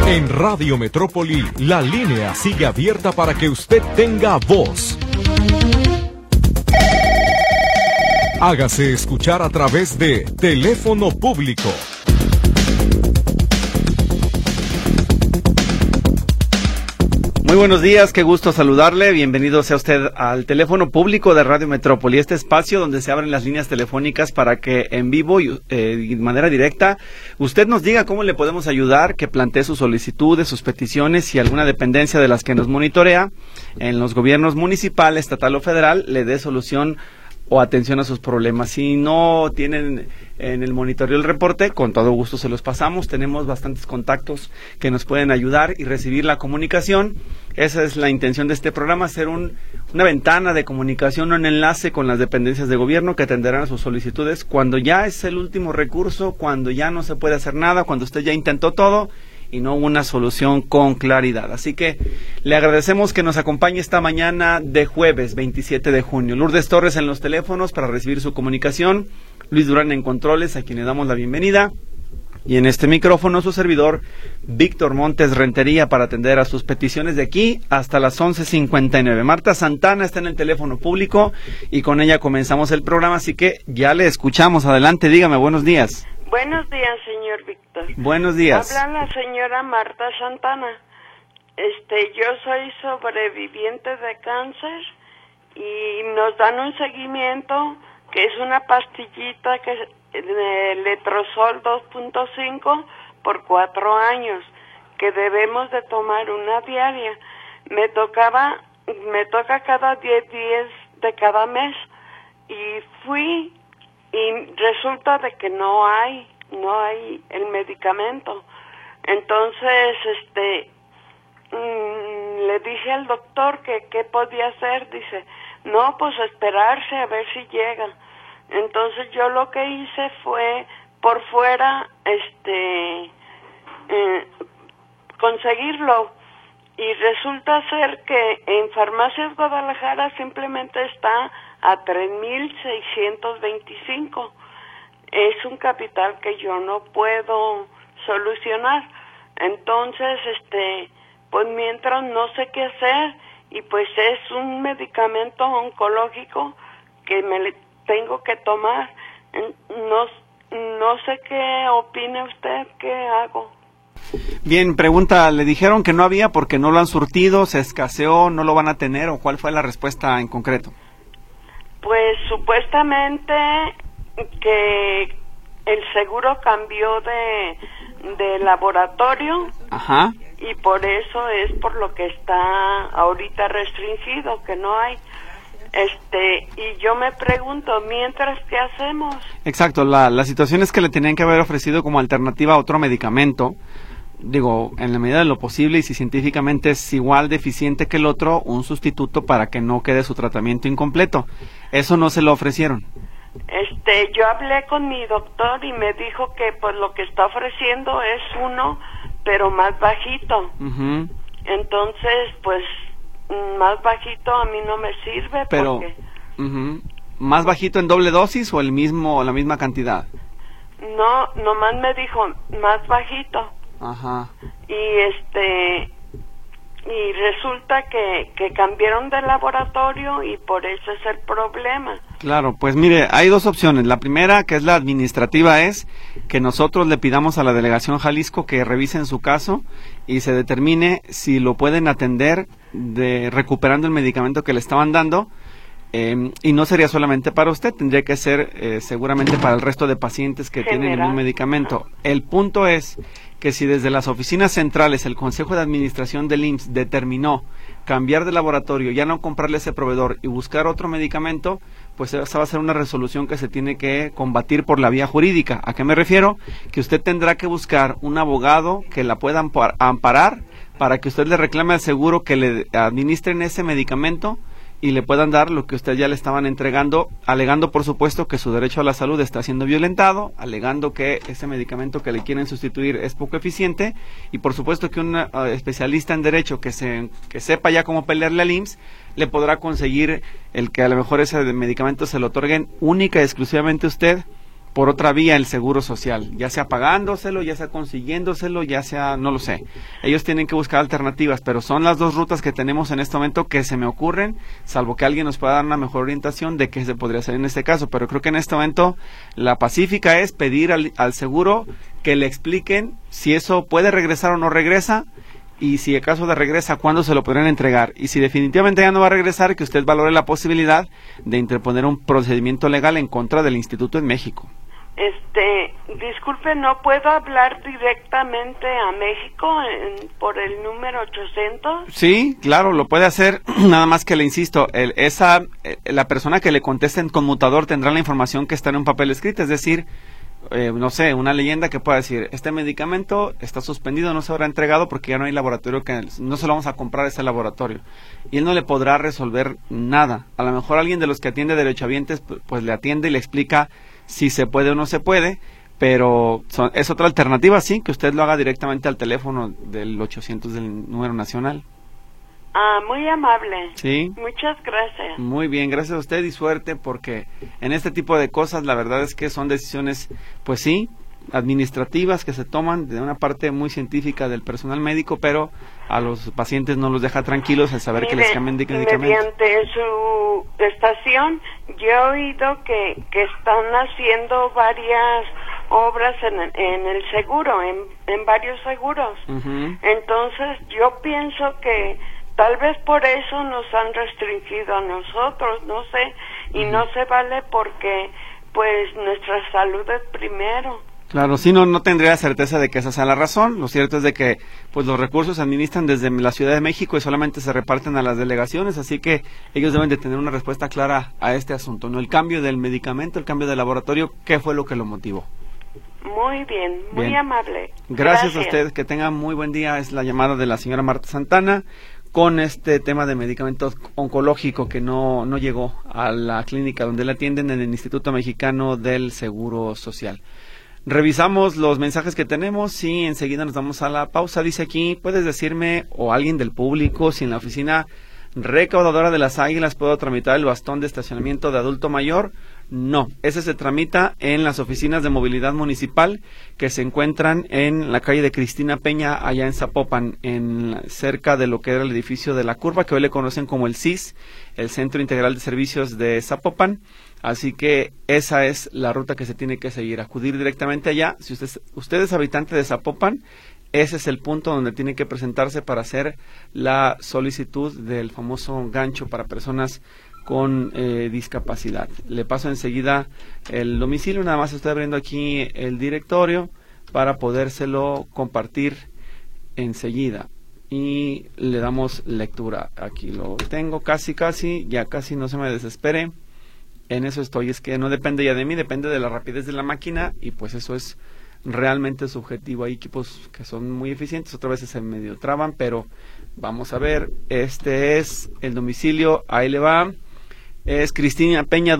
En Radio Metrópoli, la línea sigue abierta para que usted tenga voz. Hágase escuchar a través de teléfono público. Muy buenos días, qué gusto saludarle. Bienvenido sea usted al teléfono público de Radio Metrópoli, este espacio donde se abren las líneas telefónicas para que en vivo y de manera directa usted nos diga cómo le podemos ayudar, que plantee sus solicitudes, sus peticiones y alguna dependencia de las que nos monitorea en los gobiernos municipal, estatal o federal le dé solución o atención a sus problemas. Si no tienen en el monitoreo el reporte, con todo gusto se los pasamos. Tenemos bastantes contactos que nos pueden ayudar y recibir la comunicación. Esa es la intención de este programa, hacer una ventana de comunicación, un enlace con las dependencias de gobierno que atenderán a sus solicitudes cuando ya es el último recurso, cuando ya no se puede hacer nada, cuando usted ya intentó todo y no hubo una solución con claridad. Así que le agradecemos que nos acompañe esta mañana de jueves 27 de junio. Lourdes Torres en los teléfonos para recibir su comunicación, Luis Durán en controles, a quien le damos la bienvenida, y en este micrófono su servidor Víctor Montes Rentería para atender a sus peticiones de aquí hasta las 11:59. Marta Santana está en el teléfono público y con ella comenzamos el programa, así que ya le escuchamos. Adelante, dígame, buenos días. Buenos días, señor Víctor. Buenos días. Habla la señora Marta Santana. Yo soy sobreviviente de cáncer y nos dan un seguimiento que es una pastillita que de Letrozol 2.5 por 4 años, que debemos de tomar una diaria. Me toca cada 10 días de cada mes y fui y resulta de que no hay el medicamento. Entonces le dije al doctor que qué podía hacer. Dice, no, pues esperarse a ver si llega. Entonces yo lo que hice fue por fuera conseguirlo, y resulta ser que en Farmacias Guadalajara simplemente está a 3,625. Es un capital que yo no puedo solucionar. Entonces, pues mientras no sé qué hacer, y pues es un medicamento oncológico que me tengo que tomar. No sé qué opina usted, ¿qué hago? Bien, pregunta, ¿le dijeron que no había porque no lo han surtido, se escaseó, no lo van a tener, o cuál fue la respuesta en concreto? Pues supuestamente que el seguro cambió de laboratorio. Ajá. Y por eso es por lo que está ahorita restringido, que no hay. Y yo me pregunto, mientras, ¿qué hacemos? Exacto, la situación es que le tenían que haber ofrecido como alternativa otro medicamento, digo, en la medida de lo posible, y si científicamente es igual de eficiente que el otro, un sustituto para que no quede su tratamiento incompleto. Eso no se lo ofrecieron. Yo hablé con mi doctor y me dijo que pues lo que está ofreciendo es uno, pero más bajito. Uh-huh. Entonces, pues más bajito a mí no me sirve. Pero, porque... uh-huh. ¿Más bajito en doble dosis o la misma cantidad? No, nomás me dijo más bajito. Ajá. Y resulta que cambiaron de laboratorio y por eso es el problema. Claro, pues mire, hay dos opciones. La primera, que es la administrativa, es que nosotros le pidamos a la Delegación Jalisco que revisen su caso y se determine si lo pueden atender recuperando el medicamento que le estaban dando. Y no sería solamente para usted, tendría que ser seguramente para el resto de pacientes que tienen un medicamento. El punto es que si desde las oficinas centrales el Consejo de Administración del IMSS determinó cambiar de laboratorio, ya no comprarle ese proveedor y buscar otro medicamento, pues esa va a ser una resolución que se tiene que combatir por la vía jurídica. ¿A qué me refiero? Que usted tendrá que buscar un abogado que la pueda amparar para que usted le reclame al seguro que le administren ese medicamento y le puedan dar lo que usted ya le estaban entregando, alegando por supuesto que su derecho a la salud está siendo violentado, alegando que ese medicamento que le quieren sustituir es poco eficiente, y por supuesto que un especialista en derecho que sepa ya cómo pelearle al IMSS le podrá conseguir el que a lo mejor ese medicamento se lo otorguen única y exclusivamente a usted por otra vía el seguro social, ya sea pagándoselo, ya sea consiguiéndoselo, ya sea, no lo sé. Ellos tienen que buscar alternativas, pero son las dos rutas que tenemos en este momento que se me ocurren, salvo que alguien nos pueda dar una mejor orientación de qué se podría hacer en este caso. Pero creo que en este momento la pacífica es pedir al seguro que le expliquen si eso puede regresar o no regresa, y si el caso de regresa, ¿cuándo se lo podrían entregar? Y si definitivamente ya no va a regresar, que usted valore la posibilidad de interponer un procedimiento legal en contra del instituto en México. Disculpe, ¿no puedo hablar directamente a México por el número 800? Sí, claro, lo puede hacer, nada más que le insisto, la persona que le conteste en conmutador tendrá la información que está en un papel escrito, es decir, no sé, una leyenda que pueda decir, este medicamento está suspendido, no se habrá entregado porque ya no hay laboratorio, no se lo vamos a comprar a ese laboratorio, y él no le podrá resolver nada. A lo mejor alguien de los que atiende derechohabientes pues le atiende y le explica si se puede o no se puede, pero es otra alternativa, sí, que usted lo haga directamente al teléfono del 800 del número nacional. Ah, muy amable. Sí. Muchas gracias. Muy bien, gracias a usted y suerte, porque en este tipo de cosas la verdad es que son decisiones, pues sí, administrativas que se toman de una parte muy científica del personal médico, pero a los pacientes no los deja tranquilos al saber que les cambian de medicamento. Mediante su estación, yo he oído que están haciendo varias obras en el seguro, en varios seguros. Uh-huh. Entonces, yo pienso que tal vez por eso nos han restringido a nosotros, no sé, y no se vale porque, pues, nuestra salud es primero. Claro, sí, no tendría certeza de que esa sea la razón. Lo cierto es de que pues los recursos se administran desde la Ciudad de México y solamente se reparten a las delegaciones, así que ellos deben de tener una respuesta clara a este asunto, ¿no? El cambio del medicamento, el cambio del laboratorio, ¿qué fue lo que lo motivó? Muy bien, muy amable. Gracias a usted, que tenga muy buen día. Es la llamada de la señora Marta Santana con este tema de medicamentos oncológico que no llegó a la clínica donde la atienden en el Instituto Mexicano del Seguro Social. Revisamos los mensajes que tenemos y enseguida nos vamos a la pausa. Dice aquí, ¿puedes decirme o alguien del público si en la oficina recaudadora de las Águilas puedo tramitar el bastón de estacionamiento de adulto mayor? No, ese se tramita en las oficinas de movilidad municipal que se encuentran en la calle de Cristina Peña, allá en Zapopan, cerca de lo que era el edificio de La Curva, que hoy le conocen como el CIS, el Centro Integral de Servicios de Zapopan. Así que esa es la ruta que se tiene que seguir, acudir directamente allá. Si usted es habitante de Zapopan, ese es el punto donde tiene que presentarse para hacer la solicitud del famoso gancho para personas con discapacidad. Le paso enseguida el domicilio, nada más estoy abriendo aquí el directorio para podérselo compartir enseguida. Y le damos lectura. Aquí lo tengo casi, ya casi, no se me desespere. En eso estoy, es que no depende ya de mí, depende de la rapidez de la máquina y pues eso es realmente subjetivo. Hay equipos que son muy eficientes, otras veces se medio traban, pero vamos a ver, este es el domicilio, ahí le va, es Cristina Peña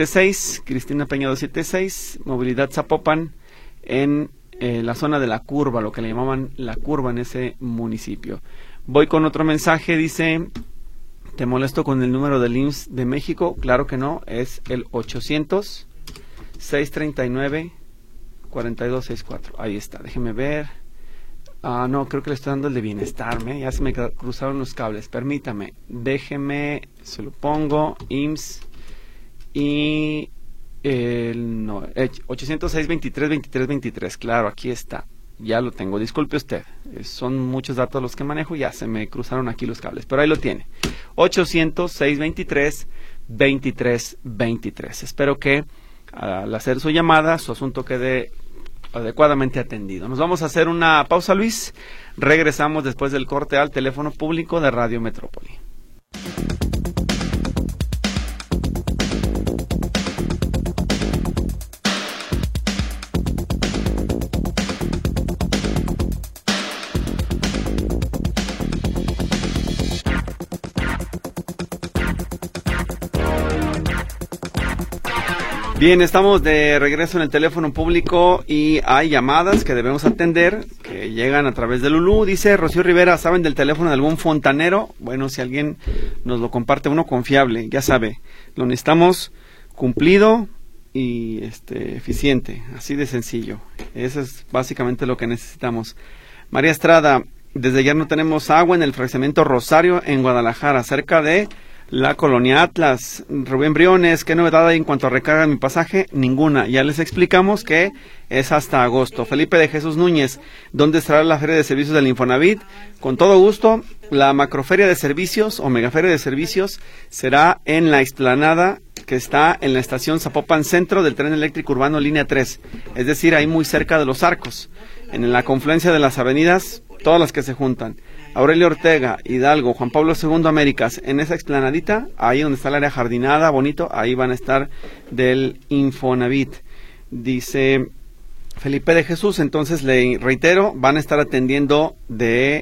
276, Movilidad Zapopan, en la zona de La Curva, lo que le llamaban La Curva en ese municipio. Voy con otro mensaje, dice... ¿Te molesto con el número del IMSS de México? Claro que no, es el 800-639-4264. Ahí está, déjeme ver. No, creo que le estoy dando el de bienestar, ya se me cruzaron los cables. Permítame, déjeme, se lo pongo, IMSS y... 806-23-23-23, claro, aquí está. Ya lo tengo, disculpe usted, son muchos datos los que manejo, ya se me cruzaron aquí los cables, pero ahí lo tiene, 800-623-2323. Espero que al hacer su llamada, su asunto quede adecuadamente atendido. Nos vamos a hacer una pausa, Luis, regresamos después del corte al teléfono público de Radio Metrópoli. Bien, estamos de regreso en el teléfono público y hay llamadas que debemos atender, que llegan a través de Lulú. Dice Rocío Rivera, ¿saben del teléfono de algún fontanero? Bueno, si alguien nos lo comparte, uno confiable, ya sabe, lo necesitamos cumplido y eficiente, así de sencillo. Eso es básicamente lo que necesitamos. María Estrada, desde ayer no tenemos agua en el fraccionamiento Rosario en Guadalajara, cerca de la colonia Atlas. Rubén Briones, ¿qué novedad hay en cuanto a recarga de mi pasaje? Ninguna. Ya les explicamos que es hasta agosto. Felipe de Jesús Núñez, ¿dónde estará la feria de servicios del Infonavit? Con todo gusto, la macroferia de servicios o megaferia de servicios será en la explanada que está en la estación Zapopan Centro del tren eléctrico urbano línea 3, es decir, ahí muy cerca de los Arcos, en la confluencia de las avenidas, todas las que se juntan. Aurelio Ortega, Hidalgo, Juan Pablo II Américas, en esa explanadita, ahí donde está el área jardinada, bonito, ahí van a estar del Infonavit. Dice Felipe de Jesús, entonces le reitero, van a estar atendiendo de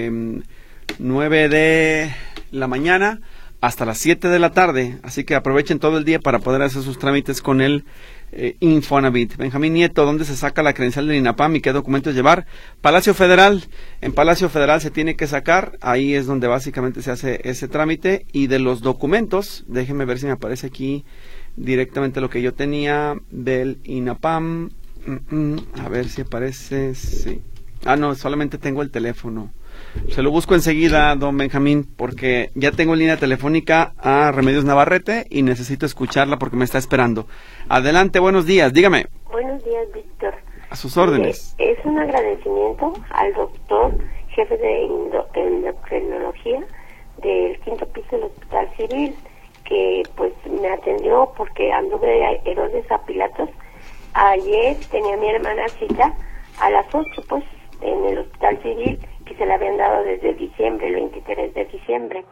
9 de la mañana hasta las 7 de la tarde, así que aprovechen todo el día para poder hacer sus trámites con el Infonavit. Benjamín Nieto, ¿dónde se saca la credencial del INAPAM y qué documentos llevar? Palacio Federal, en Palacio Federal se tiene que sacar, ahí es donde básicamente se hace ese trámite, y de los documentos, déjenme ver si me aparece aquí directamente lo que yo tenía del INAPAM, a ver si aparece, sí. No, solamente tengo el teléfono. Se lo busco enseguida, don Benjamín, porque ya tengo en línea telefónica a Remedios Navarrete y necesito escucharla porque me está esperando. Adelante, buenos días, dígame. Buenos días, Víctor. A sus órdenes. Es un agradecimiento al doctor, jefe de endocrinología del 5º piso del Hospital Civil, que pues me atendió porque anduve de Herodes a Pilatos. Ayer tenía mi hermana cita a las 8, pues, en el Hospital Civil, que se la habían dado desde diciembre, el 23 de diciembre.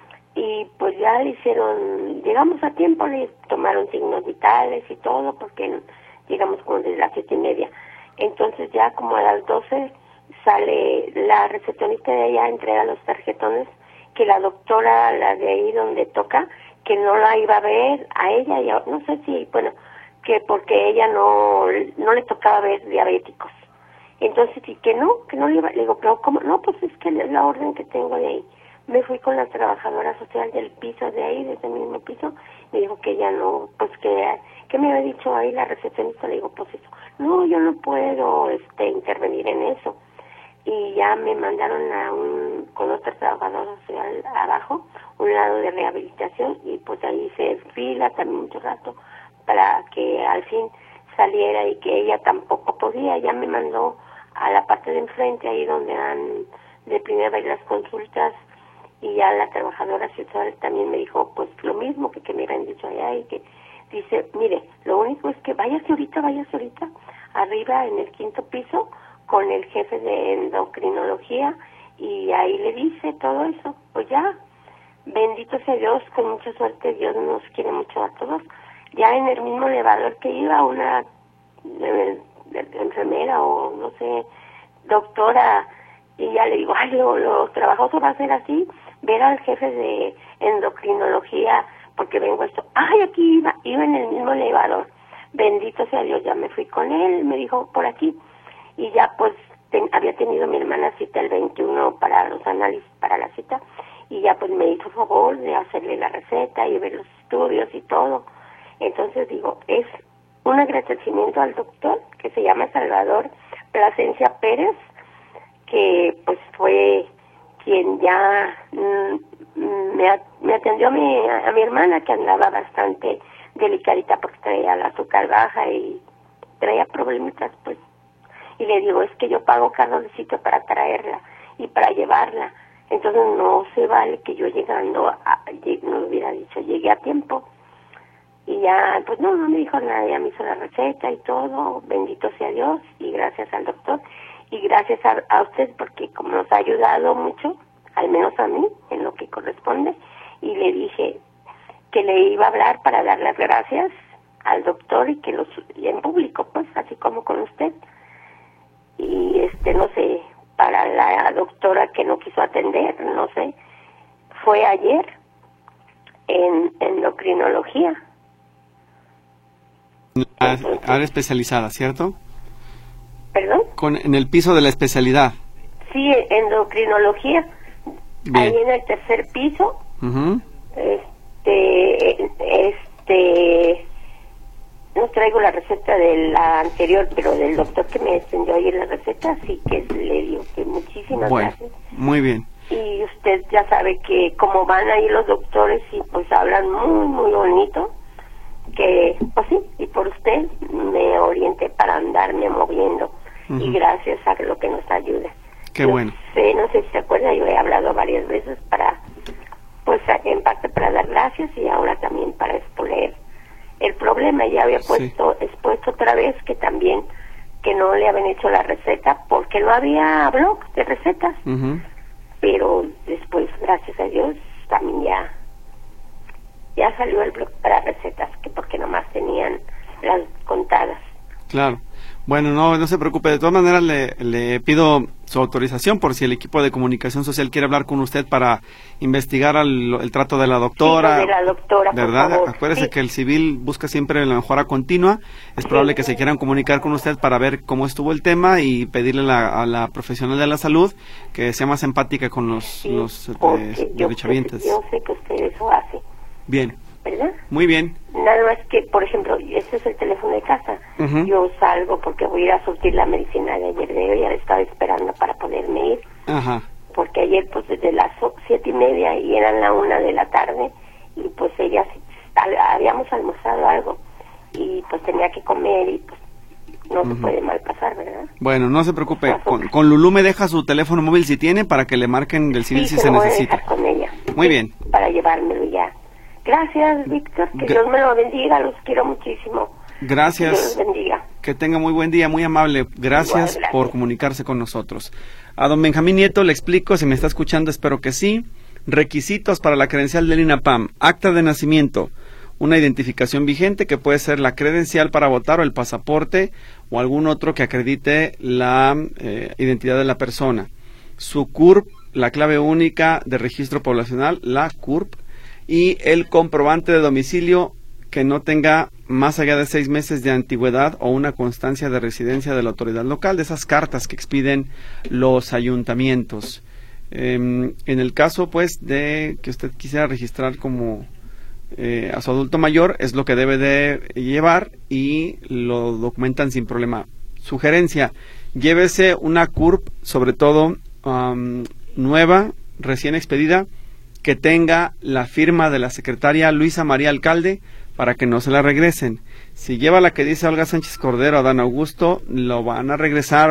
Y pues ya le hicieron, llegamos a tiempo, le tomaron signos vitales y todo, porque llegamos como desde las 7:30. Entonces ya como a las 12 sale la recepcionista de ella, entrega los tarjetones, que la doctora, la de ahí donde toca, que no la iba a ver a ella, y no sé si, bueno, que porque ella no le tocaba ver diabéticos. Entonces, y que no le iba, le digo, pero ¿cómo? No, pues es que es la orden que tengo de ahí. Me fui con la trabajadora social del piso de ahí, de ese mismo piso, me dijo que ella no, pues que me había dicho ahí la recepcionista, le digo, pues eso, no, yo no puedo intervenir en eso. Y ya me mandaron con otra trabajadora social abajo, un lado de rehabilitación, y pues ahí hice fila también mucho rato, para que al fin saliera, y que ella tampoco podía, ya me mandó a la parte de enfrente, ahí donde dan de primera vez las consultas, y ya la trabajadora social también me dijo pues lo mismo que me habían dicho allá, y que dice, mire, lo único es que váyase ahorita arriba en el 5º piso con el jefe de endocrinología, y ahí le dice todo eso. Pues ya, bendito sea Dios, con mucha suerte, Dios nos quiere mucho a todos. Ya en el mismo elevador que iba una enfermera o no sé, doctora, y ya le digo, ay, lo trabajoso va a ser así, ver al jefe de endocrinología, porque vengo esto, ay, aquí iba en el mismo elevador, bendito sea Dios, ya me fui con él, me dijo por aquí, y ya pues había tenido mi hermana cita el 21 para los análisis, para la cita, y ya pues me hizo favor de hacerle la receta y ver los estudios y todo. Entonces digo, es un agradecimiento al doctor que se llama Salvador Plasencia Pérez, que pues fue quien ya me atendió a mi hermana, que andaba bastante delicadita porque traía el azúcar baja y traía problemitas, pues. Y le digo, es que yo pago cada sitio para traerla y para llevarla. Entonces no se vale que yo llegando, no hubiera dicho, llegué a tiempo. Y ya, pues no me dijo nada, ya me hizo la receta y todo, bendito sea Dios, y gracias al doctor, y gracias a usted, porque como nos ha ayudado mucho, al menos a mí, en lo que corresponde, y le dije que le iba a hablar para dar las gracias al doctor, y y en público, pues, así como con usted. Y no sé, para la doctora que no quiso atender, no sé, fue ayer en endocrinología. Área especializada, ¿cierto? ¿Perdón? En el piso de la especialidad. Sí, endocrinología. Bien. Ahí en el 3er piso. no traigo la receta de la anterior, pero del doctor que me extendió ayer la receta, sí que le digo que muchísimas gracias. Muy bien. Y usted ya sabe que como van ahí los doctores y pues hablan muy, muy bonito, que pues sí, y por usted me orienté para andarme moviendo, y gracias a lo que nos ayuda. Qué bueno. No sé si se acuerda, yo he hablado varias veces para, pues en parte para dar gracias y ahora también para exponer el problema. Ya había expuesto otra vez que también que no le habían hecho la receta porque no había blog de recetas, pero después, gracias a Dios, también ya salió el blog para recetas, que porque nomás tenían las contadas. Claro. Bueno, no se preocupe. De todas maneras, le pido su autorización por si el equipo de comunicación social quiere hablar con usted para investigar el trato de la doctora. Sí, de la doctora, ¿verdad? por favor. Acuérdese que el civil busca siempre la mejora continua. Es probable que se quieran comunicar con usted para ver cómo estuvo el tema y pedirle a la profesional de la salud que sea más empática con los derechohabientes. Yo sé que usted eso hace. Bien. ¿Verdad? Muy bien. Nada más que, por ejemplo, este es el teléfono de casa. Yo salgo porque voy a ir a surtir la medicina de ayer de hoy, ya la estaba esperando para poderme ir. Porque ayer, pues, desde las 7:30 y eran la 1 de la tarde, y pues ella, habíamos almorzado algo, y pues tenía que comer, y pues no se puede mal pasar, ¿verdad? Bueno, no se preocupe. Con Lulú me deja su teléfono móvil si tiene, para que le marquen del civil si se necesita. Con ella. Muy bien. Para llevármelo ya. Gracias, Víctor, que Dios me lo bendiga, los quiero muchísimo. Gracias. Que Dios los bendiga. Que tenga muy buen día, muy amable. Gracias por comunicarse con nosotros. A don Benjamín Nieto le explico, si me está escuchando, espero que sí. Requisitos para la credencial del INAPAM: acta de nacimiento, una identificación vigente que puede ser la credencial para votar o el pasaporte o algún otro que acredite la identidad de la persona. Su CURP, la clave única de registro poblacional, la CURP, y el comprobante de domicilio que no tenga más allá de 6 meses de antigüedad o una constancia de residencia de la autoridad local, de esas cartas que expiden los ayuntamientos. En el caso, pues, de que usted quisiera registrar como a su adulto mayor, es lo que debe de llevar y lo documentan sin problema. Sugerencia: llévese una CURP, sobre todo nueva, recién expedida, que tenga la firma de la secretaria Luisa María Alcalde para que no se la regresen. Si lleva la que dice Olga Sánchez Cordero, Adán Augusto, la van a regresar.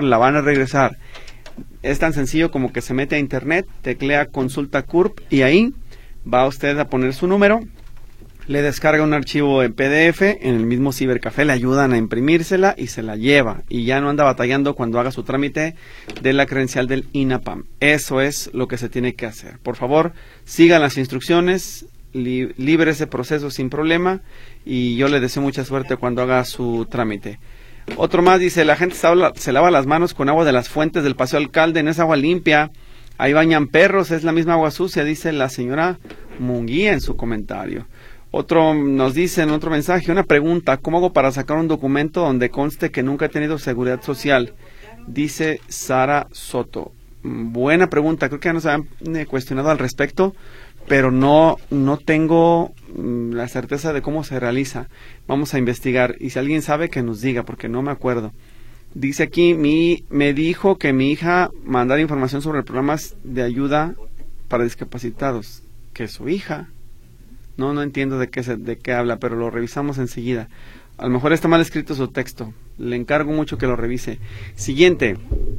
Es tan sencillo como que se mete a internet, teclea consulta CURP y ahí va usted a poner su número, le descarga un archivo en PDF, en el mismo cibercafé le ayudan a imprimírsela y se la lleva, y ya no anda batallando cuando haga su trámite de la credencial del INAPAM. Eso es lo que se tiene que hacer. Por favor, sigan las instrucciones, libre ese proceso sin problema, y yo le deseo mucha suerte cuando haga su trámite. Otro más dice: la gente se lava las manos con agua de las fuentes del Paseo Alcalde, no es agua limpia, ahí bañan perros, es la misma agua sucia, dice la señora Munguía en su comentario. Otro nos dice en otro mensaje: una pregunta, ¿cómo hago para sacar un documento donde conste que nunca he tenido seguridad social? Dice Sara Soto. Buena pregunta, creo que ya nos han cuestionado al respecto, pero no tengo la certeza de cómo se realiza. Vamos a investigar, y si alguien sabe que nos diga, porque no me acuerdo. Dice aquí: me dijo que mi hija mandara información sobre programas de ayuda para discapacitados. ¿Que su hija? No entiendo de qué habla, pero lo revisamos enseguida. A lo mejor está mal escrito su texto. Le encargo mucho que lo revise. Siguiente.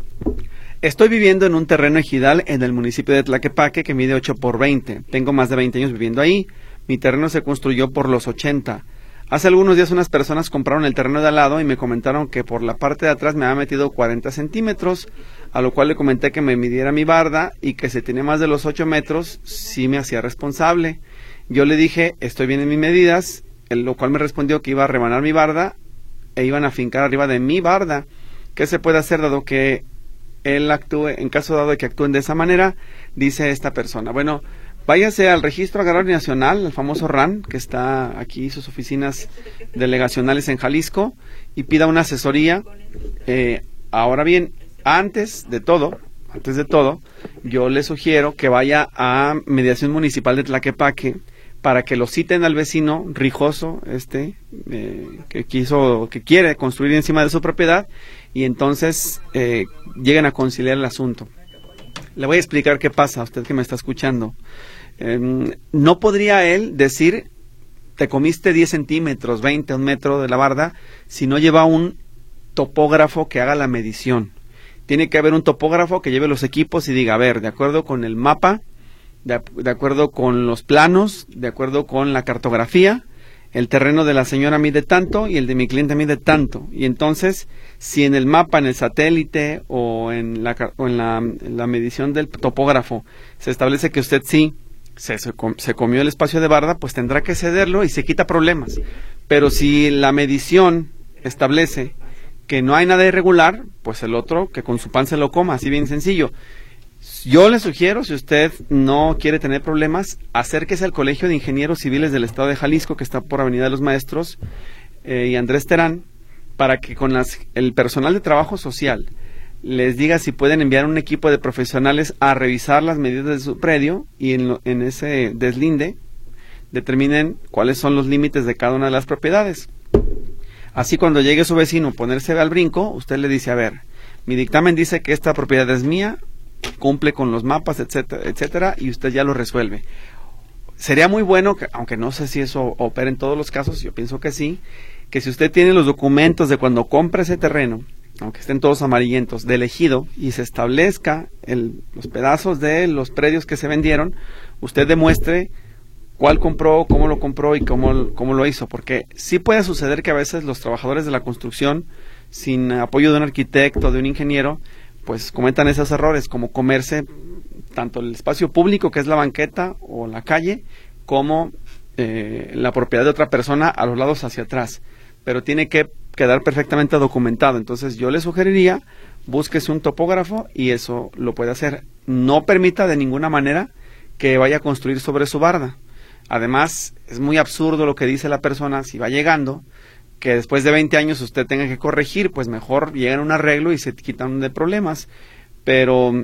Estoy viviendo en un terreno ejidal en el municipio de Tlaquepaque que mide 8x20. Tengo más de 20 años viviendo ahí. Mi terreno se construyó por los 80. Hace algunos días unas personas compraron el terreno de al lado y me comentaron que por la parte de atrás me había metido 40 centímetros, a lo cual le comenté que me midiera mi barda y que si tenía más de los 8 metros, sí me hacía responsable. Yo le dije: estoy bien en mis medidas, lo cual me respondió que iba a rebanar mi barda e iban a fincar arriba de mi barda. ¿Qué se puede hacer dado que él actúe, en caso dado de que actúen de esa manera? Dice esta persona. Bueno, váyase al Registro Agrario Nacional, el famoso RAN, que está aquí, sus oficinas delegacionales en Jalisco, y pida una asesoría. Ahora bien, antes de todo, yo le sugiero que vaya a Mediación Municipal de Tlaquepaque para que lo citen al vecino rijoso, que quiere construir encima de su propiedad, y entonces lleguen a conciliar el asunto. Le voy a explicar qué pasa a usted que me está escuchando. No podría él decir, te comiste 10 centímetros, 20, 1 metro de la barda, si no lleva un topógrafo que haga la medición. Tiene que haber un topógrafo que lleve los equipos y diga, a ver, de acuerdo con el mapa, de acuerdo con los planos, de acuerdo con la cartografía, el terreno de la señora mide tanto y el de mi cliente mide tanto. Y entonces, si en el mapa, en el satélite o en la medición del topógrafo se establece que usted sí se comió el espacio de barda, pues tendrá que cederlo y se quita problemas. Pero si la medición establece que no hay nada irregular, pues el otro que con su pan se lo coma, así bien sencillo. Yo le sugiero, si usted no quiere tener problemas, acérquese al Colegio de Ingenieros Civiles del Estado de Jalisco, que está por Avenida de los Maestros, y Andrés Terán, para que con el personal de trabajo social les diga si pueden enviar un equipo de profesionales a revisar las medidas de su predio y en ese deslinde determinen cuáles son los límites de cada una de las propiedades. Así cuando llegue su vecino a ponerse al brinco, usted le dice, a ver, mi dictamen dice que esta propiedad es mía, cumple con los mapas, etcétera, etcétera, y usted ya lo resuelve. Sería muy bueno, que, aunque no sé si eso opera en todos los casos, yo pienso que sí, que si usted tiene los documentos de cuando compra ese terreno, aunque estén todos amarillentos, del ejido, y se establezca los pedazos de los predios que se vendieron, usted demuestre cuál compró, cómo lo compró y cómo lo hizo, porque sí puede suceder que a veces los trabajadores de la construcción, sin apoyo de un arquitecto, de un ingeniero, pues cometan esos errores, como comerse tanto el espacio público, que es la banqueta o la calle, como la propiedad de otra persona a los lados hacia atrás. Pero tiene que quedar perfectamente documentado. Entonces yo le sugeriría, búsquese un topógrafo y eso lo puede hacer. No permita de ninguna manera que vaya a construir sobre su barda. Además, es muy absurdo lo que dice la persona, si va llegando, que después de 20 años usted tenga que corregir, pues mejor llegan a un arreglo y se quitan de problemas, pero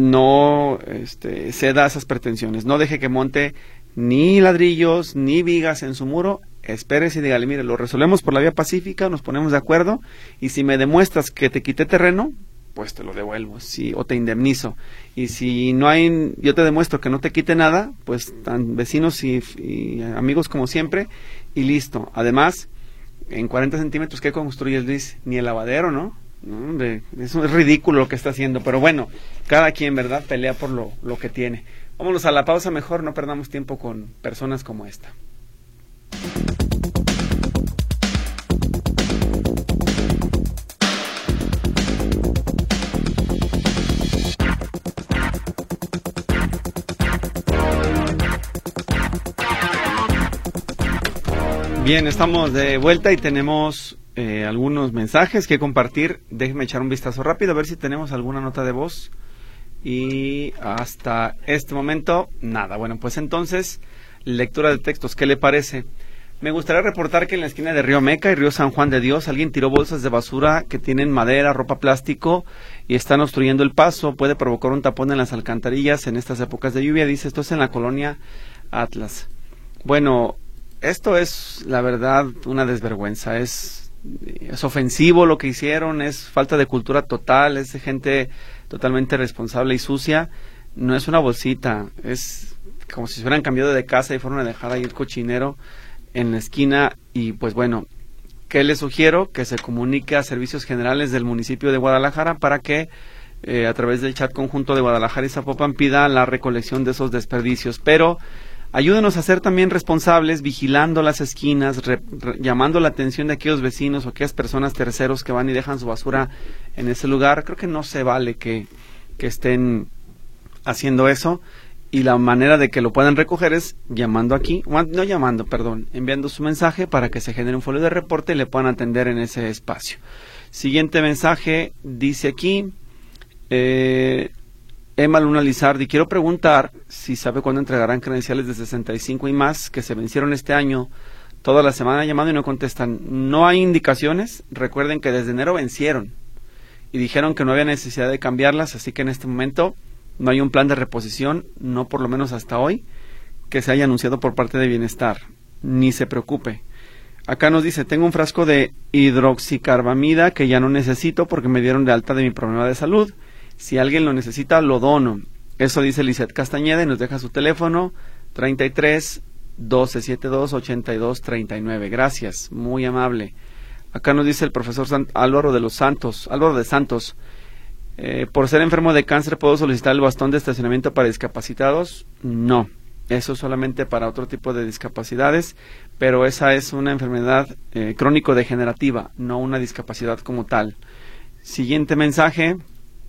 no ceda a esas pretensiones, no deje que monte ni ladrillos ni vigas en su muro, espérese y dígale, mire, lo resolvemos por la vía pacífica, nos ponemos de acuerdo, y si me demuestras que te quité terreno, pues te lo devuelvo, o te indemnizo, y si no hay, yo te demuestro que no te quite nada, pues tan vecinos y amigos como siempre, y listo. Además, en 40 centímetros, ¿qué construyes, Luis? Ni el lavadero, ¿no? No, hombre, eso es ridículo lo que está haciendo, pero bueno, cada quien, ¿verdad?, pelea por lo que tiene. Vámonos a la pausa, mejor no perdamos tiempo con personas como esta. Bien, estamos de vuelta y tenemos algunos mensajes que compartir. Déjenme echar un vistazo rápido a ver si tenemos alguna nota de voz. Y hasta este momento, nada. Bueno, pues entonces, lectura de textos. ¿Qué le parece? Me gustaría reportar que en la esquina de Río Meca y Río San Juan de Dios alguien tiró bolsas de basura que tienen madera, ropa, plástico y están obstruyendo el paso. Puede provocar un tapón en las alcantarillas en estas épocas de lluvia. Dice, esto es en la colonia Atlas. Bueno, esto es, la verdad, una desvergüenza. Es ofensivo lo que hicieron, es falta de cultura total, es de gente totalmente responsable y sucia. No es una bolsita, es como si se hubieran cambiado de casa y fueron a dejar ahí el cochinero en la esquina. Y pues bueno, ¿qué les sugiero? Que se comunique a Servicios Generales del municipio de Guadalajara para que a través del chat conjunto de Guadalajara y Zapopan pida la recolección de esos desperdicios, pero ayúdenos a ser también responsables, vigilando las esquinas, llamando la atención de aquellos vecinos o aquellas personas terceros que van y dejan su basura en ese lugar. Creo que no se vale que estén haciendo eso, y la manera de que lo puedan recoger es llamando aquí, no llamando, perdón, enviando su mensaje para que se genere un folio de reporte y le puedan atender en ese espacio. Siguiente mensaje, dice aquí, Emma Luna Lizardi, quiero preguntar si sabe cuándo entregarán credenciales de 65 y más que se vencieron este año. Toda la semana han llamado y no contestan. No hay indicaciones. Recuerden que desde enero vencieron y dijeron que no había necesidad de cambiarlas, así que en este momento no hay un plan de reposición, no por lo menos hasta hoy, que se haya anunciado por parte de Bienestar. Ni se preocupe. Acá nos dice, tengo un frasco de hidroxicarbamida que ya no necesito porque me dieron de alta de mi problema de salud. Si alguien lo necesita, lo dono. Eso dice Lizeth Castañeda y nos deja su teléfono 33 1272 82 39. Gracias, muy amable. Acá nos dice el profesor Álvaro de Santos, por ser enfermo de cáncer, ¿puedo solicitar el bastón de estacionamiento para discapacitados? No, eso es solamente para otro tipo de discapacidades, pero esa es una enfermedad crónico-degenerativa, no una discapacidad como tal. Siguiente mensaje.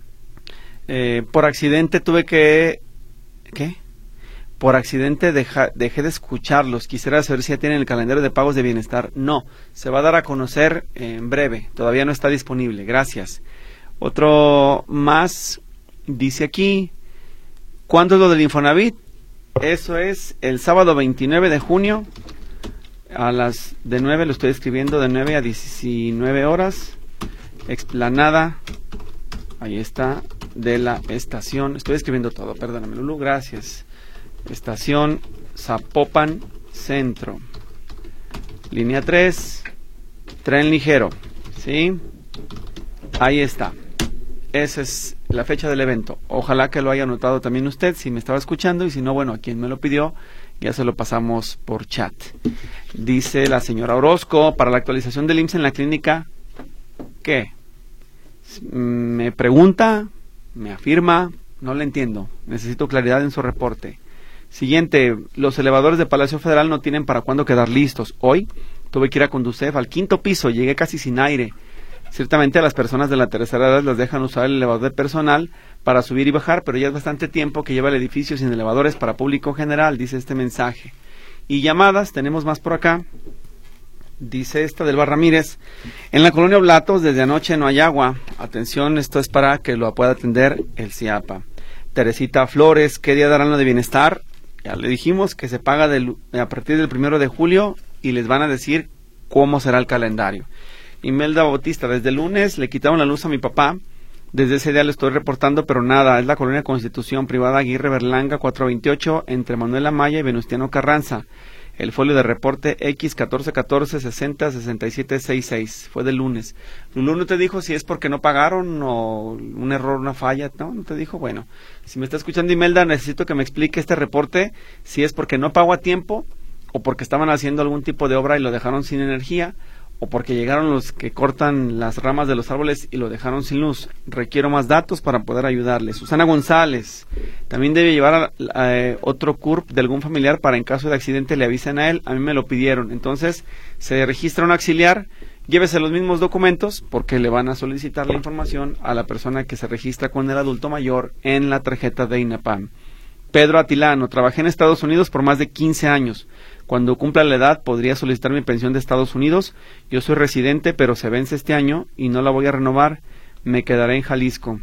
Por accidente tuve que... ¿Qué? Por accidente dejé de escucharlos. Quisiera saber si ya tienen el calendario de pagos de Bienestar. No, se va a dar a conocer en breve. Todavía no está disponible. Gracias. Otro más dice aquí, ¿cuándo es lo del Infonavit? Eso es el sábado 29 de junio a las de 9, lo estoy escribiendo, de 9 a 19 horas. Explanada, ahí está, de la estación. Estoy escribiendo todo, perdóname, Lulu, gracias. Estación Zapopan Centro, línea 3, tren ligero, ¿sí? Ahí está. Esa es la fecha del evento. Ojalá que lo haya anotado también usted, si me estaba escuchando, y si no, bueno, a quien me lo pidió, ya se lo pasamos por chat. Dice la señora Orozco, para la actualización del IMSS en la clínica, ¿qué? Me pregunta, me afirma, no le entiendo. Necesito claridad en su reporte. Siguiente, los elevadores de Palacio Federal no tienen para cuándo quedar listos. Hoy tuve que ir a Conducef al 5º piso, llegué casi sin aire. Ciertamente a las personas de la tercera edad les dejan usar el elevador de personal para subir y bajar, pero ya es bastante tiempo que lleva el edificio sin elevadores para público general, dice este mensaje. Y llamadas, tenemos más por acá. Dice esta del Bar Ramírez, en la colonia Oblatos desde anoche no hay agua. Atención, esto es para que lo pueda atender el CIAPA. Teresita Flores, ¿qué día darán lo de Bienestar? Ya le dijimos que se paga a partir del 1 de julio y les van a decir cómo será el calendario. Imelda Bautista, desde el lunes le quitaron la luz a mi papá, desde ese día le estoy reportando, pero nada, es la colonia Constitución Privada Aguirre Berlanga 428 entre Manuel Amaya y Venustiano Carranza. El folio de reporte X 1414 60 67 66 fue del lunes. Lulú no te dijo si es porque no pagaron o un error, una falla, no te dijo. Bueno, si me está escuchando Imelda, necesito que me explique este reporte, si es porque no pagó a tiempo o porque estaban haciendo algún tipo de obra y lo dejaron sin energía, o porque llegaron los que cortan las ramas de los árboles y lo dejaron sin luz. Requiero más datos para poder ayudarle. Susana González, también debe llevar a otro CURP de algún familiar para en caso de accidente le avisen a él. A mí me lo pidieron. Entonces, se registra un auxiliar, llévese los mismos documentos porque le van a solicitar la información a la persona que se registra con el adulto mayor en la tarjeta de INAPAM. Pedro Atilano, trabajé en Estados Unidos por más de 15 años. Cuando cumpla la edad podría solicitar mi pensión de Estados Unidos. Yo soy residente, pero se vence este año y no la voy a renovar. Me quedaré en Jalisco.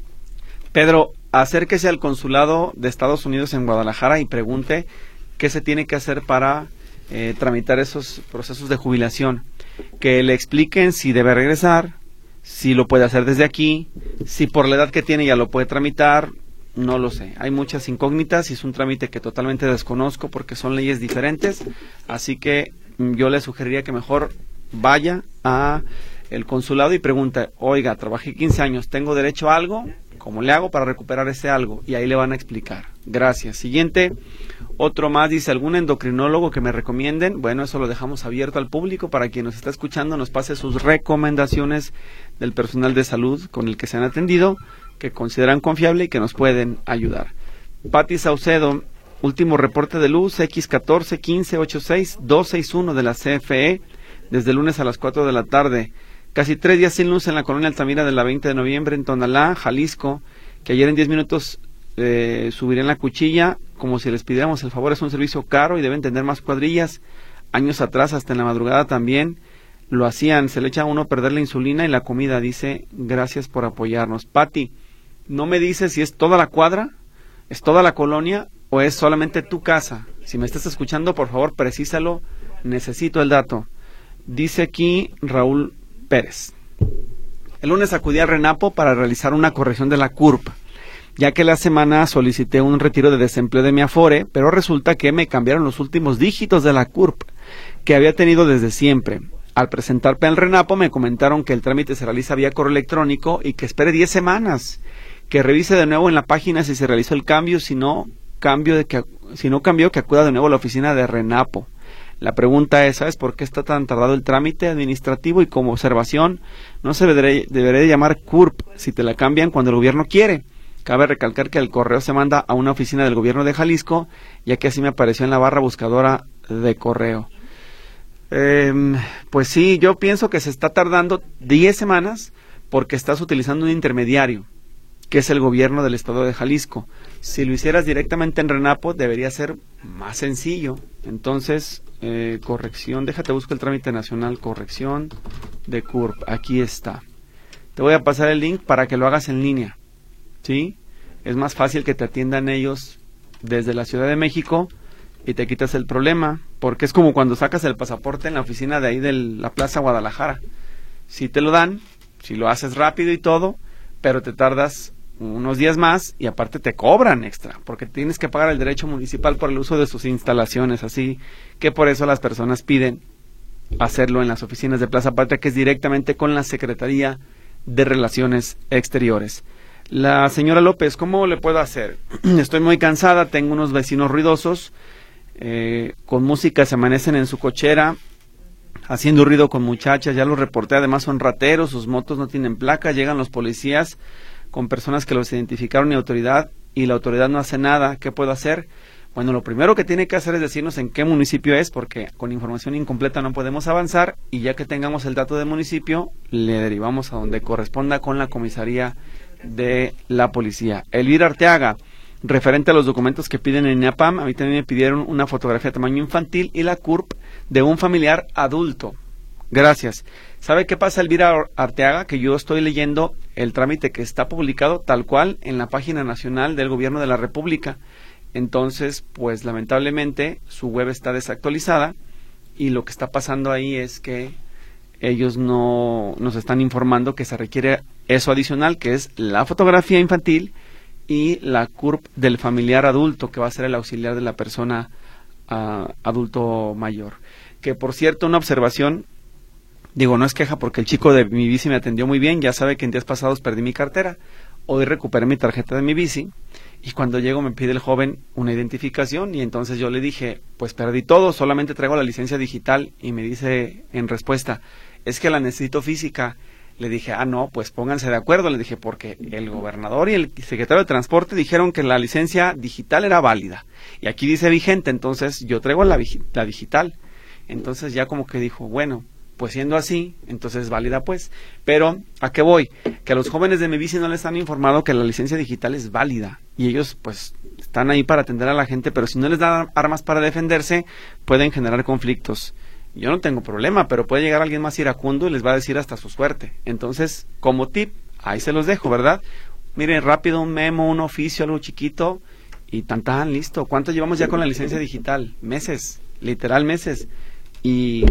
Pedro, acérquese al consulado de Estados Unidos en Guadalajara y pregunte qué se tiene que hacer para tramitar esos procesos de jubilación. Que le expliquen si debe regresar, si lo puede hacer desde aquí, si por la edad que tiene ya lo puede tramitar. No lo sé, hay muchas incógnitas y es un trámite que totalmente desconozco porque son leyes diferentes, así que yo le sugeriría que mejor vaya a el consulado y pregunte, oiga, trabajé 15 años, ¿tengo derecho a algo? ¿Cómo le hago para recuperar ese algo? Y ahí le van a explicar. Gracias. Siguiente, otro más, dice, ¿algún endocrinólogo que me recomienden? Bueno, eso lo dejamos abierto al público para quien nos está escuchando, nos pase sus recomendaciones del personal de salud con el que se han atendido, que consideran confiable y que nos pueden ayudar. Pati Saucedo, último reporte de luz, X14 15 86 261 de la CFE, desde el lunes a las 4 de la tarde. Casi 3 días sin luz en la colonia Altamira de la 20 de noviembre en Tonalá, Jalisco, que ayer en 10 minutos subirían la cuchilla, como si les pidiéramos el favor. Es un servicio caro y deben tener más cuadrillas. Años atrás, hasta en la madrugada también lo hacían, se le echa a uno a perder la insulina y la comida. Dice, gracias por apoyarnos. Pati, no me dices si es toda la cuadra, es toda la colonia o es solamente tu casa. Si me estás escuchando, por favor, precísalo, necesito el dato. Dice aquí Raúl Pérez. El lunes acudí al RENAPO para realizar una corrección de la CURP. ya que la semana solicité un retiro de desempleo de mi Afore, pero resulta que me cambiaron los últimos dígitos de la CURP, que había tenido desde siempre. Al presentarme al RENAPO me comentaron que el trámite se realiza vía correo electrónico y que espere 10 semanas, que revise de nuevo en la página si se realizó el cambio, si no cambió, que acuda de nuevo a la oficina de RENAPO. La pregunta es, ¿sabes por qué está tan tardado el trámite administrativo? Y como observación, no se debería llamar CURP si te la cambian cuando el gobierno quiere. Cabe recalcar que el correo se manda a una oficina del gobierno de Jalisco, ya que así me apareció en la barra buscadora de correo. Pues sí, yo pienso que se está tardando 10 semanas porque estás utilizando un intermediario, que es el gobierno del estado de Jalisco. Si lo hicieras directamente en RENAPO, debería ser más sencillo. Entonces, corrección, déjate busco el trámite nacional, corrección de CURP, aquí está. Te voy a pasar el link para que lo hagas en línea, ¿sí? Es más fácil que te atiendan ellos desde la Ciudad de México y te quitas el problema, porque es como cuando sacas el pasaporte en la oficina de ahí de la Plaza Guadalajara. Si te lo dan, si lo haces rápido y todo, pero te tardas unos días más y aparte te cobran extra, porque tienes que pagar el derecho municipal por el uso de sus instalaciones, así que por eso las personas piden hacerlo en las oficinas de Plaza Patria, que es directamente con la Secretaría de Relaciones Exteriores. La señora López, ¿cómo le puedo hacer? Estoy muy cansada, tengo unos vecinos ruidosos, con música, se amanecen en su cochera, haciendo ruido con muchachas, ya los reporté, además son rateros, sus motos no tienen placa, llegan los policías con personas que los identificaron y la autoridad no hace nada. ¿Qué puedo hacer? Bueno, lo primero que tiene que hacer es decirnos en qué municipio es, porque con información incompleta no podemos avanzar, y ya que tengamos el dato del municipio, le derivamos a donde corresponda con la comisaría de la policía. Elvira Arteaga, referente a los documentos que piden en INAPAM, a mí también me pidieron una fotografía de tamaño infantil y la CURP de un familiar adulto. Gracias. ¿Sabe qué pasa, Elvira Arteaga? Que yo estoy leyendo el trámite que está publicado tal cual en la página nacional del Gobierno de la República. Entonces, pues lamentablemente su web está desactualizada y lo que está pasando ahí es que ellos no nos están informando que se requiere eso adicional, que es la fotografía infantil y la CURP del familiar adulto, que va a ser el auxiliar de la persona adulto mayor. Que por cierto, una observación, digo, no es queja porque el chico de mi bici me atendió muy bien, ya sabe que en días pasados perdí mi cartera, hoy recuperé mi tarjeta de mi bici y cuando llego me pide el joven una identificación y entonces yo le dije, pues perdí todo, solamente traigo la licencia digital, y me dice en respuesta, es que la necesito física. Le dije, no, pues pónganse de acuerdo, le dije, porque el gobernador y el secretario de Transporte dijeron que la licencia digital era válida y aquí dice vigente, entonces yo traigo la digital. Entonces ya como que dijo, bueno, pues siendo así, entonces es válida pues. Pero, ¿a qué voy? Que a los jóvenes de mi bici no les han informado que la licencia digital es válida y ellos pues están ahí para atender a la gente, pero si no les dan armas para defenderse, pueden generar conflictos. Yo no tengo problema, pero puede llegar alguien más iracundo y les va a decir hasta su suerte. Entonces, como tip, ahí se los dejo, ¿verdad? Miren, rápido, un memo, un oficio, algo chiquito y tan listo. ¿Cuánto llevamos ya con la licencia digital? Meses, literal meses. Y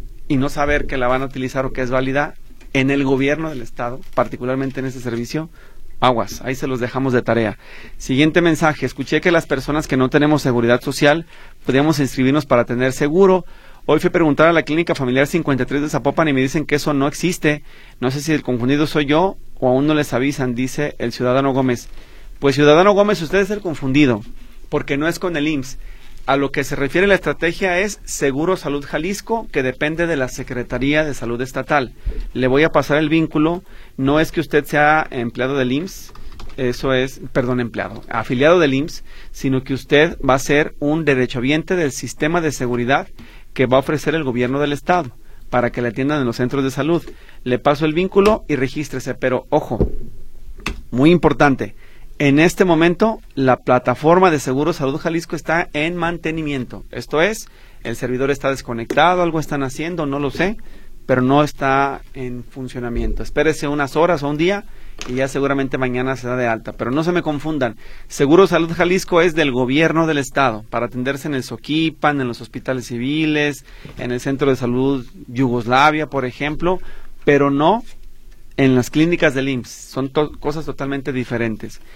no saber que la van a utilizar o que es válida en el gobierno del estado, particularmente en este servicio, aguas, ahí se los dejamos de tarea. Siguiente mensaje, escuché que las personas que no tenemos seguridad social podíamos inscribirnos para tener seguro. Hoy fui a preguntar a la Clínica Familiar 53 de Zapopan y me dicen que eso no existe. No sé si el confundido soy yo o aún no les avisan, dice el ciudadano Gómez. Pues ciudadano Gómez, usted es el confundido, porque no es con el IMSS. A lo que se refiere la estrategia es Seguro Salud Jalisco, que depende de la Secretaría de Salud Estatal. Le voy a pasar el vínculo. No es que usted sea empleado del IMSS, eso es, afiliado del IMSS, sino que usted va a ser un derechohabiente del sistema de seguridad que va a ofrecer el gobierno del estado para que le atiendan en los centros de salud. Le paso el vínculo y regístrese, pero ojo, muy importante, en este momento la plataforma de Seguro Salud Jalisco está en mantenimiento. Esto es, el servidor está desconectado, algo están haciendo, no lo sé, pero no está en funcionamiento. Espérese unas horas o un día y ya seguramente mañana se da de alta. Pero no se me confundan, Seguro Salud Jalisco es del gobierno del estado, para atenderse en el Soquipan, en los hospitales civiles, en el Centro de Salud Yugoslavia, por ejemplo, pero no en las clínicas del IMSS, son cosas totalmente diferentes.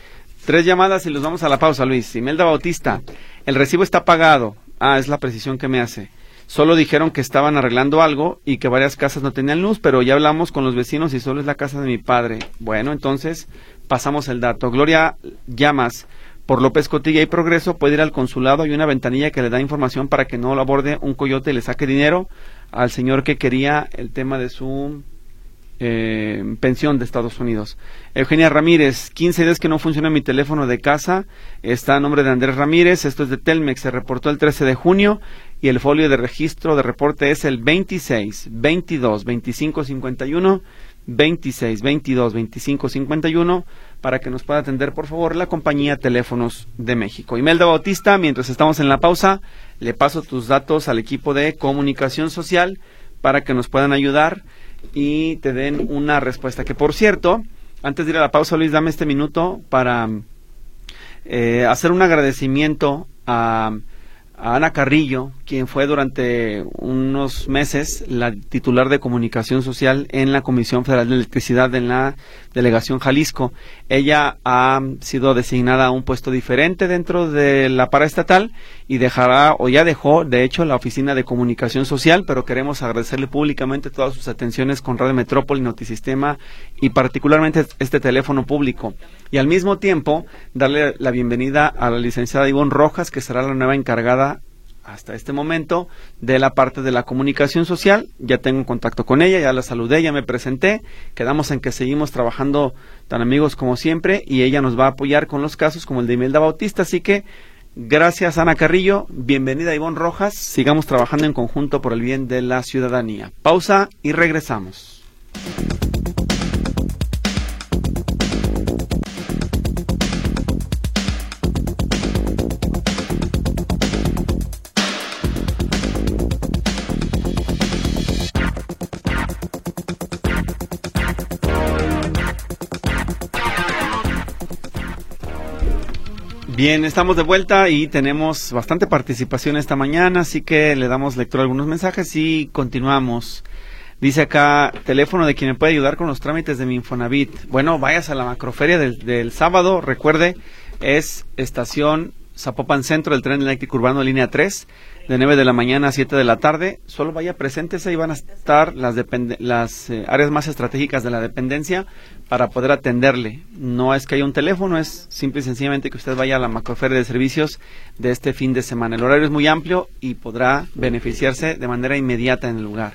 3 llamadas y los vamos a la pausa, Luis. Imelda Bautista, el recibo está pagado. Es la precisión que me hace. Solo dijeron que estaban arreglando algo y que varias casas no tenían luz, pero ya hablamos con los vecinos y solo es la casa de mi padre. Bueno, entonces pasamos el dato. Gloria Llamas, por López Cotilla y Progreso, puede ir al consulado. Hay una ventanilla que le da información para que no lo aborde un coyote y le saque dinero al señor que quería el tema de su pensión de Estados Unidos. Eugenia Ramírez, 15 días que no funciona mi teléfono de casa, está a nombre de Andrés Ramírez, esto es de Telmex, se reportó el 13 de junio y el folio de registro de reporte es el 26 22 25 51, 26 22 25 51, para que nos pueda atender por favor la compañía Teléfonos de México. Imelda Bautista, mientras estamos en la pausa, le paso tus datos al equipo de comunicación social para que nos puedan ayudar y te den una respuesta. Que por cierto, antes de ir a la pausa, Luis, dame este minuto para hacer un agradecimiento a Ana Carrillo, quien fue durante unos meses la titular de comunicación social en la Comisión Federal de Electricidad en la Delegación Jalisco. Ella ha sido designada a un puesto diferente dentro de la paraestatal y dejará, o ya dejó, de hecho, la Oficina de Comunicación Social, pero queremos agradecerle públicamente todas sus atenciones con Radio Metrópoli, Notisistema y particularmente este teléfono público. Y al mismo tiempo, darle la bienvenida a la licenciada Ivonne Rojas, que será la nueva encargada hasta este momento de la parte de la comunicación social. Ya tengo contacto con ella, ya la saludé, ya me presenté, quedamos en que seguimos trabajando tan amigos como siempre y ella nos va a apoyar con los casos como el de Imelda Bautista, así que gracias Ana Carrillo, bienvenida Ivonne Rojas, sigamos trabajando en conjunto por el bien de la ciudadanía. Pausa y regresamos. Bien, estamos de vuelta y tenemos bastante participación esta mañana, así que le damos lectura a algunos mensajes y continuamos. Dice acá, teléfono de quien me puede ayudar con los trámites de mi Infonavit. Bueno, vayas a la macroferia del sábado, recuerde, es estación Zapopan Centro del tren eléctrico urbano línea 3, de 9 de la mañana a 7 de la tarde. Solo vaya, preséntese y van a estar las áreas más estratégicas de la dependencia para poder atenderle. No es que haya un teléfono, es simple y sencillamente que usted vaya a la macroferia de servicios de este fin de semana. El horario es muy amplio y podrá beneficiarse de manera inmediata en el lugar.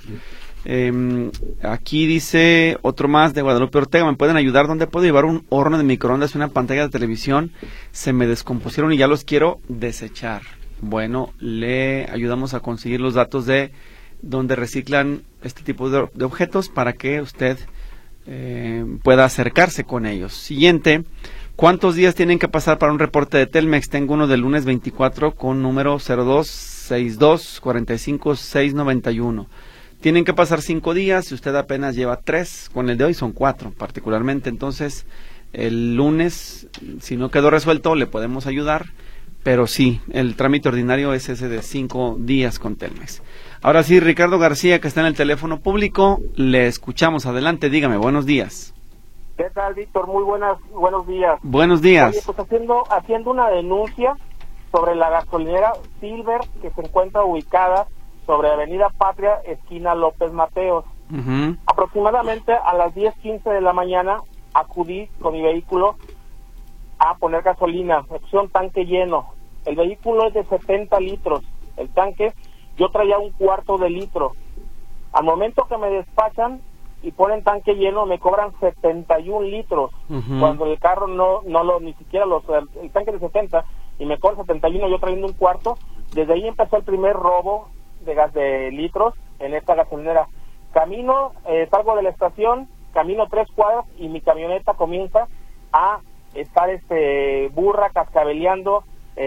Aquí dice otro más de Guadalupe Ortega, ¿me pueden ayudar? ¿Dónde puedo llevar un horno de microondas y una pantalla de televisión? Se me descompusieron y ya los quiero desechar. Bueno, le ayudamos a conseguir los datos de donde reciclan este tipo de objetos para que usted pueda acercarse con ellos. Siguiente, ¿cuántos días tienen que pasar para un reporte de Telmex? Tengo uno del lunes 24 con número 0262 45 691. Tienen que pasar 5 días, si usted apenas lleva 3, con el de hoy son 4 particularmente, entonces el lunes, si no quedó resuelto, le podemos ayudar, pero sí, el trámite ordinario es ese de 5 días con Telmex. Ahora sí, Ricardo García, que está en el teléfono público, le escuchamos, adelante, dígame, buenos días. ¿Qué tal, Víctor? Muy buenos días. Buenos días. Oye, pues haciendo una denuncia sobre la gasolinera Silver, que se encuentra ubicada sobre Avenida Patria, esquina López Mateos. Aproximadamente a las 10:15 de la mañana acudí con mi vehículo a poner gasolina, opción tanque lleno. El vehículo es de 70 litros, el tanque, yo traía un cuarto de litro. Al momento que me despachan y ponen tanque lleno, me cobran 71 litros, cuando el carro ni siquiera el tanque de 70, y me cobran 71, yo trayendo un cuarto. Desde ahí empezó el primer robo de gas de litros en esta gasolinera. Camino, salgo de la estación, camino 3 cuadras y mi camioneta comienza a estar burra, cascabeleando.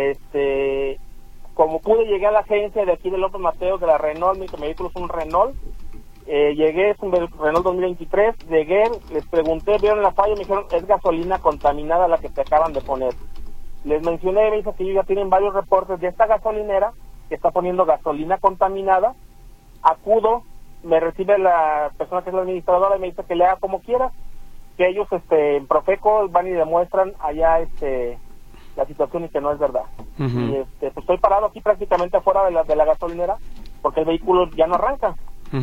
Como pude, llegué a la agencia de aquí de López Mateos de la Renault, mi vehículo es un Renault. Llegué, es un Renault 2023, llegué, les pregunté, vieron la falla y me dijeron, es gasolina contaminada la que te acaban de poner. Les mencioné, me dice que ellos ya tienen varios reportes de esta gasolinera que está poniendo gasolina contaminada. Acudo, me recibe la persona que es la administradora y me dice que le haga como quiera. que ellos en Profeco van y demuestran allá la situación y que no es verdad. Y pues estoy parado aquí prácticamente afuera de la gasolinera porque el vehículo ya no arranca.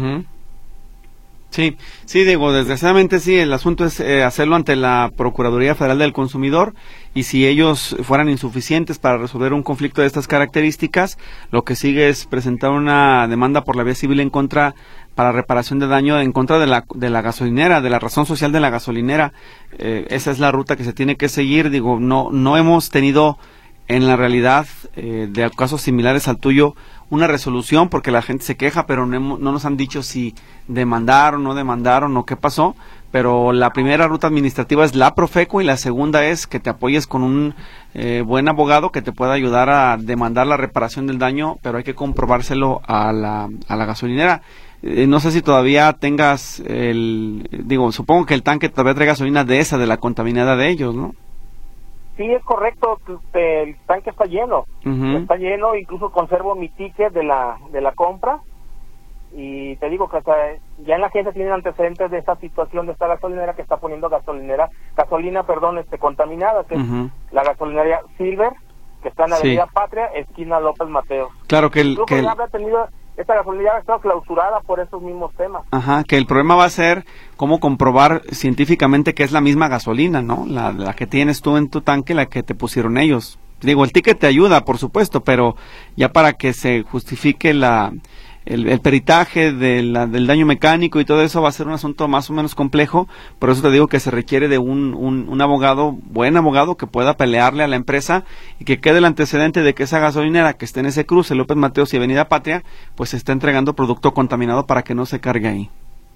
Sí, digo, desgraciadamente sí, el asunto es hacerlo ante la Procuraduría Federal del Consumidor, y si ellos fueran insuficientes para resolver un conflicto de estas características, lo que sigue es presentar una demanda por la vía civil en contra, para reparación de daño en contra de la gasolinera, de la razón social de la gasolinera. Esa es la ruta que se tiene que seguir. Digo, no hemos tenido en la realidad de casos similares al tuyo una resolución, porque la gente se queja, pero no nos han dicho si demandaron, no demandaron o qué pasó. Pero la primera ruta administrativa es la Profeco, y la segunda es que te apoyes con un buen abogado que te pueda ayudar a demandar la reparación del daño, pero hay que comprobárselo a la gasolinera. No sé si todavía tengas supongo que el tanque todavía trae gasolina de la contaminada de ellos, ¿no? Sí, es correcto, el tanque está lleno, está lleno, incluso conservo mi ticket de la compra, y te digo que ya en la agencia tienen antecedentes de esta situación de esta gasolinera que está poniendo gasolina contaminada, que es la gasolinería Silver, que está en la Avenida Patria, esquina López Mateos. Claro que esta gasolinera ha estado clausurada por esos mismos temas. Que el problema va a ser cómo comprobar científicamente que es la misma gasolina, ¿no? La que tienes tú en tu tanque, la que te pusieron ellos. Digo, el ticket te ayuda, por supuesto, pero ya para que se justifique el peritaje del daño mecánico y todo eso va a ser un asunto más o menos complejo. Por eso te digo que se requiere de un abogado, buen abogado, que pueda pelearle a la empresa y que quede el antecedente de que esa gasolinera que esté en ese cruce, López Mateos y Avenida Patria, pues está entregando producto contaminado para que no se cargue ahí.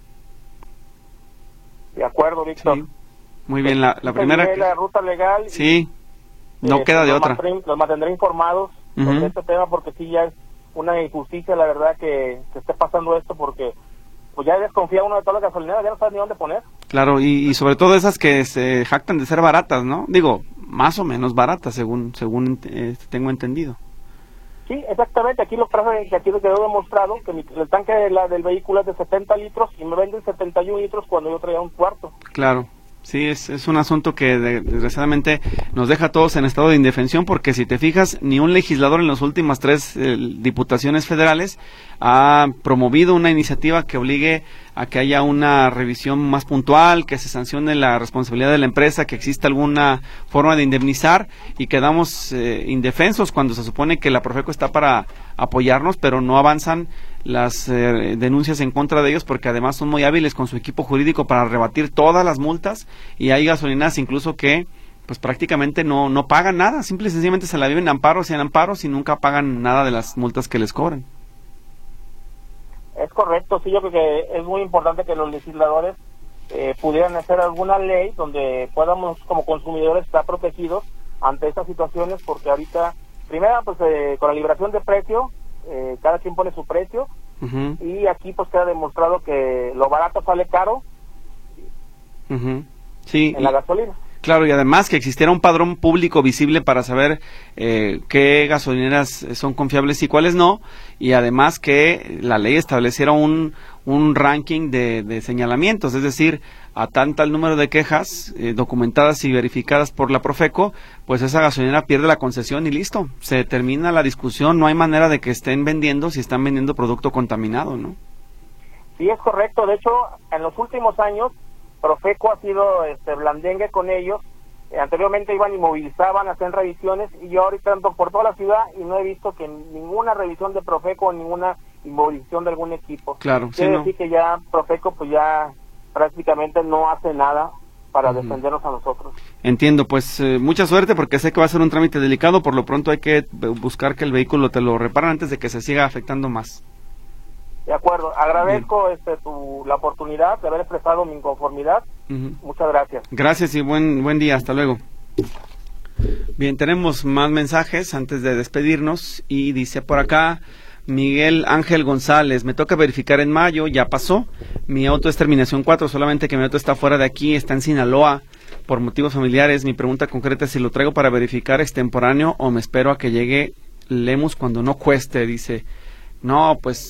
De acuerdo, Víctor. Sí. Muy bien, la primera... La ruta legal. Sí, no queda de otra. Los mantendré informados sobre este tema, porque sí ya es una injusticia, la verdad, que esté pasando esto, porque pues ya desconfía uno de todas las gasolineras, ya no sabe ni dónde poner. Claro, y sobre todo esas que se jactan de ser baratas, ¿no? Digo, más o menos baratas, según tengo entendido. Sí, exactamente, aquí aquí lo quedó demostrado, que el tanque del vehículo es de 70 litros y me venden 71 litros cuando yo traía un cuarto. Claro. Sí, es un asunto que desgraciadamente nos deja a todos en estado de indefensión, porque si te fijas, ni un legislador en las últimas 3 diputaciones federales ha promovido una iniciativa que obligue a que haya una revisión más puntual, que se sancione la responsabilidad de la empresa, que exista alguna forma de indemnizar, y quedamos indefensos cuando se supone que la Profeco está para apoyarnos, pero no avanzan las denuncias en contra de ellos, porque además son muy hábiles con su equipo jurídico para rebatir todas las multas, y hay gasolineras incluso que pues prácticamente no pagan nada, simple y sencillamente se la viven amparos y nunca pagan nada de las multas que les cobran. Es correcto, sí, yo creo que es muy importante que los legisladores pudieran hacer alguna ley donde podamos como consumidores estar protegidos ante estas situaciones, porque ahorita, primero, pues con la liberación de precio, cada quien pone su precio, y aquí pues queda demostrado que lo barato sale caro sí, en la gasolina. Claro, y además que existiera un padrón público visible para saber qué gasolineras son confiables y cuáles no, y además que la ley estableciera un ranking de señalamientos, es decir, a tal número de quejas documentadas y verificadas por la Profeco, pues esa gasolinera pierde la concesión y listo, se termina la discusión, no hay manera de que estén vendiendo si están vendiendo producto contaminado, ¿no? Sí, es correcto, de hecho, en los últimos años, Profeco ha sido blandengue con ellos. Anteriormente iban y movilizaban, hacían revisiones, y yo ahorita ando por toda la ciudad y no he visto que ninguna revisión de Profeco o ninguna inmovilización de algún equipo. Claro, quiere decir que ya Profeco pues ya prácticamente no hace nada para defendernos a nosotros. Entiendo, pues mucha suerte, porque sé que va a ser un trámite delicado. Por lo pronto hay que buscar que el vehículo te lo reparen antes de que se siga afectando más. De acuerdo, agradezco la oportunidad de haber expresado mi inconformidad. Muchas gracias. Gracias y buen día, hasta luego. Bien, tenemos más mensajes antes de despedirnos, y dice por acá Miguel Ángel González: me toca verificar en mayo, ya pasó, mi auto es terminación 4, solamente que mi auto está fuera de aquí, está en Sinaloa por motivos familiares. Mi pregunta concreta es si lo traigo para verificar extemporáneo o me espero a que llegue Lemus cuando no cueste. Dice, no, pues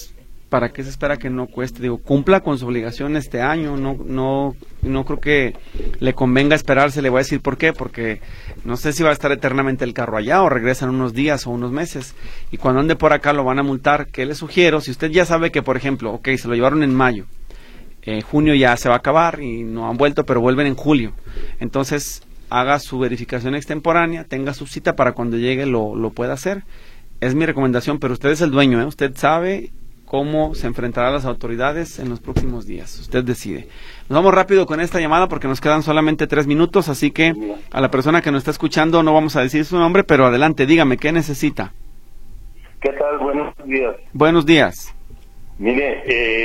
¿para qué se espera que no cueste? Digo, cumpla con su obligación este año, no creo que le convenga esperarse. Le voy a decir por qué, porque no sé si va a estar eternamente el carro allá o regresa en unos días o unos meses, y cuando ande por acá lo van a multar. ¿Qué le sugiero? Si usted ya sabe que, por ejemplo, se lo llevaron en mayo, junio ya se va a acabar y no han vuelto, pero vuelven en julio, entonces haga su verificación extemporánea, tenga su cita para cuando llegue lo pueda hacer. Es mi recomendación, pero usted es el dueño, usted sabe cómo se enfrentará a las autoridades en los próximos días. Usted decide. Nos vamos rápido con esta llamada porque nos quedan solamente 3 minutos, así que a la persona que nos está escuchando no vamos a decir su nombre, pero adelante, dígame, ¿qué necesita? ¿Qué tal? Buenos días. Buenos días. Mire,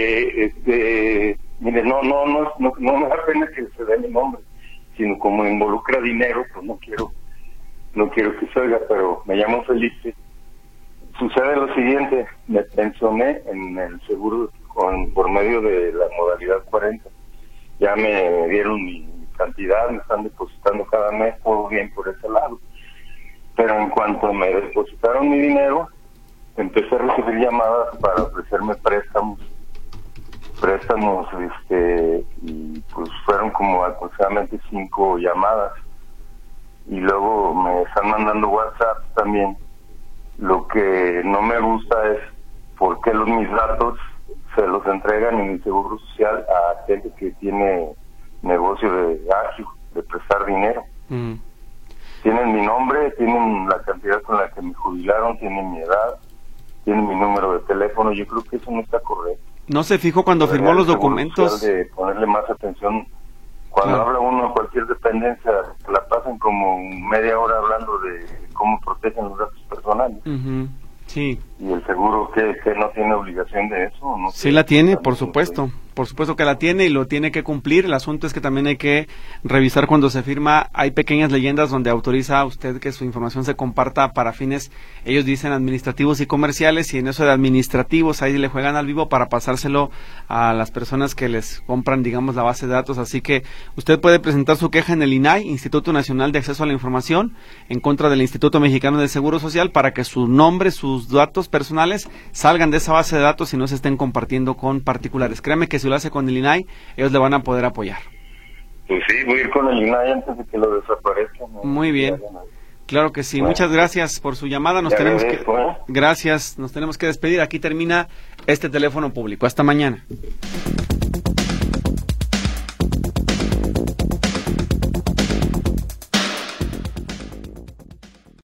no me da pena que se dé mi nombre, sino como involucra dinero, pues no quiero que se oiga, pero me llamo Felipe. Sucede lo siguiente, me pensioné en el seguro por medio de la modalidad 40. Ya me dieron mi cantidad, me están depositando cada mes, todo bien por ese lado. Pero en cuanto me depositaron mi dinero, empecé a recibir llamadas para ofrecerme préstamos, y pues fueron como aproximadamente 5 llamadas. Y luego me están mandando WhatsApp también. Lo que no me gusta es por qué mis datos se los entregan en mi seguro social a gente que tiene negocio de agio, de prestar dinero. Tienen mi nombre, tienen la cantidad con la que me jubilaron, tienen mi edad, tienen mi número de teléfono. Yo creo que eso no está correcto. ¿No se fijó cuando firmó los documentos? De ponerle más atención. Cuando habla uno de cualquier dependencia, la pasan como media hora hablando de cómo protegen los datos personales. Sí. ¿Y el seguro que no tiene obligación de eso? No sí la tiene, por supuesto. Por supuesto que la tiene y lo tiene que cumplir. El asunto es que también hay que revisar cuando se firma. Hay pequeñas leyendas donde autoriza a usted que su información se comparta para fines, ellos dicen, administrativos y comerciales, y en eso de administrativos ahí le juegan al vivo para pasárselo a las personas que les compran, digamos, la base de datos. Así que usted puede presentar su queja en el INAI, Instituto Nacional de Acceso a la Información, en contra del Instituto Mexicano del Seguro Social, para que su nombre, sus datos personales salgan de esa base de datos y no se estén compartiendo con particulares. Créame que si lo hace con el INAI, ellos le van a poder apoyar. Pues sí, voy a ir con el INAI antes de que lo desaparezca. Muy bien. Claro que sí. Bueno, muchas gracias por su llamada. Gracias. Nos tenemos que despedir. Aquí termina este teléfono público. Hasta mañana.